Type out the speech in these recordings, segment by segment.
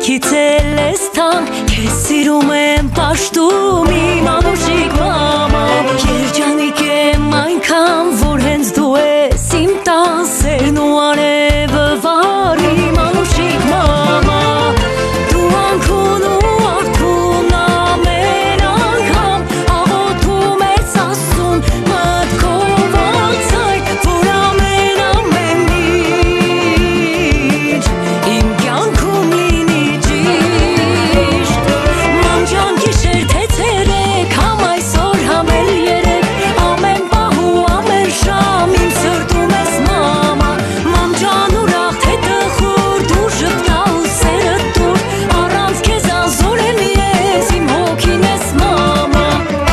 Ինքից էլ ես թանկ, քեզ սիրում եմ պաշտում իմ անուշիկ մամա Երջանիկ եմ այնքան, որ հենց դու ես իմ տան սերն ու արևը վար իմ անուշիկ մամա Դու անքուն ու արթուն ամեն անգամ աղոթում ես Աստծուն մտքով անցայ, որ ամեն ինչ իմ կյանքում լինի ճիշտ Մամ ջան գիշեր թե ցերեկ, համ այսօր համ էլ երեկ ամեն պահ ու ամեն ժամ իմ սրտում ես մամա Մամ ջան ուրախ թե տխուր, դու ժպտա ու սերդ տուր առանց քեզ անզոր եմ ես, իմ հոգին ես մամա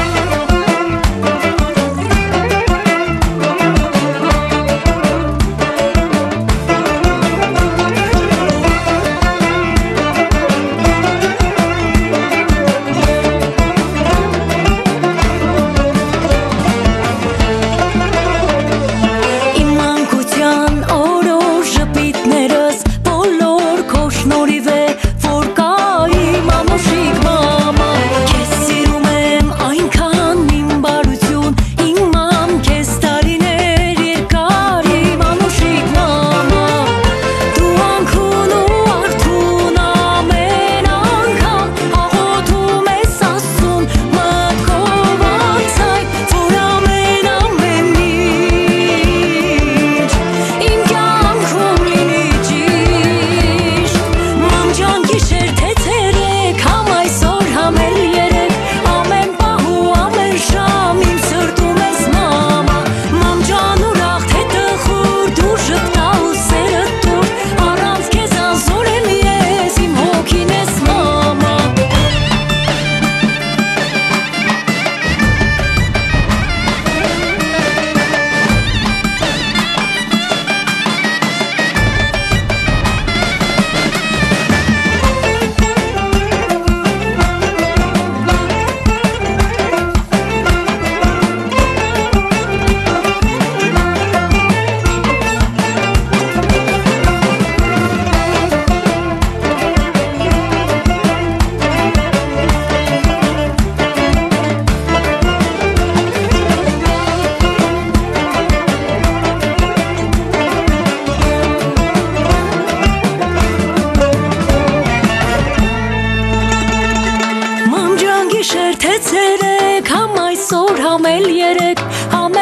Իմ մանկության օրոր ժպիտներս բոլոր քո շնորհիվ է որ կա իմ անուշիկ մամա Քեզ սիրում եմ այնքան իմ բարություն իմ մամ քեզ տարիներ երկար իմ անուշիկ մամա Դու անքուն ու արթուն ամեն անգամ աղոթում ես Աստծուն մտքով անցայ, որ ամեն ինչ իմ կյանքում լինի ճիշտ Մամ ջան գիշեր թե ցերեկ, համ այսօր համ էլ երեկ ամեն պահ ու ամեն ժամ իմ սրտում ես մամա Մամ ջան ուրախ թե տխուր, դու ժպտա ու սերդ տուր առանց քեզ անզոր եմ ես, իմ հոգին ես մամա Մամ ջան գիշեր թե ցերեկ, համ այսօր համ էլ երեկ ամեն